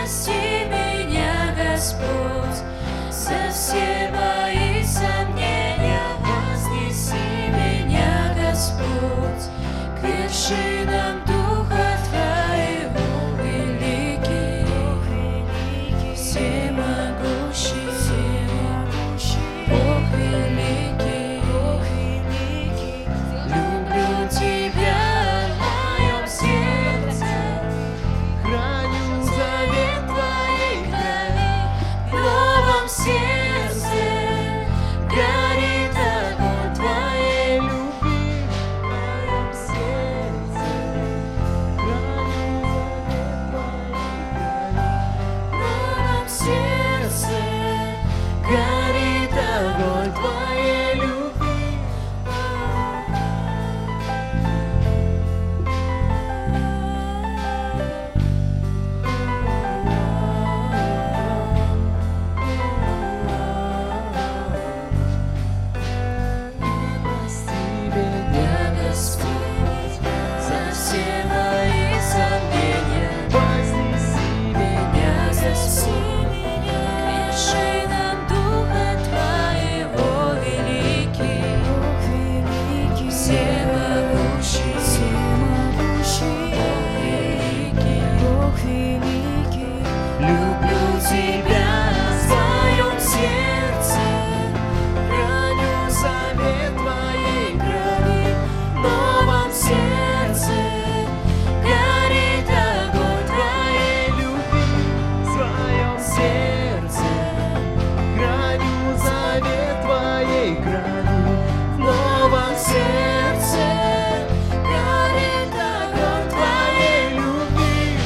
прости меня, Господь, за все мои сомнения. Вознеси меня, Господь, к вершинам Духа Твоего, великий, всемогущий, Бог великий. Люблю Тебя в моем сердце, храню завет Твоей крови. В новом сердце горит огонь Твоей любви. В моем сердце храню завет Твоей крови. В новом сердце горит огонь Твоей любви. Прости меня, Господь, за все мои сомнения. Вознеси меня, Господь, к вершинам Духа Твоего, великий, всемогущий, Бог великий. Люблю Тебя в своем сердце, храню завет Твоей крови. В новом сердце горит огонь Твоей любви. В своем сердце храню завет Твоей крови. В новом сердце горит огонь Твоей любви.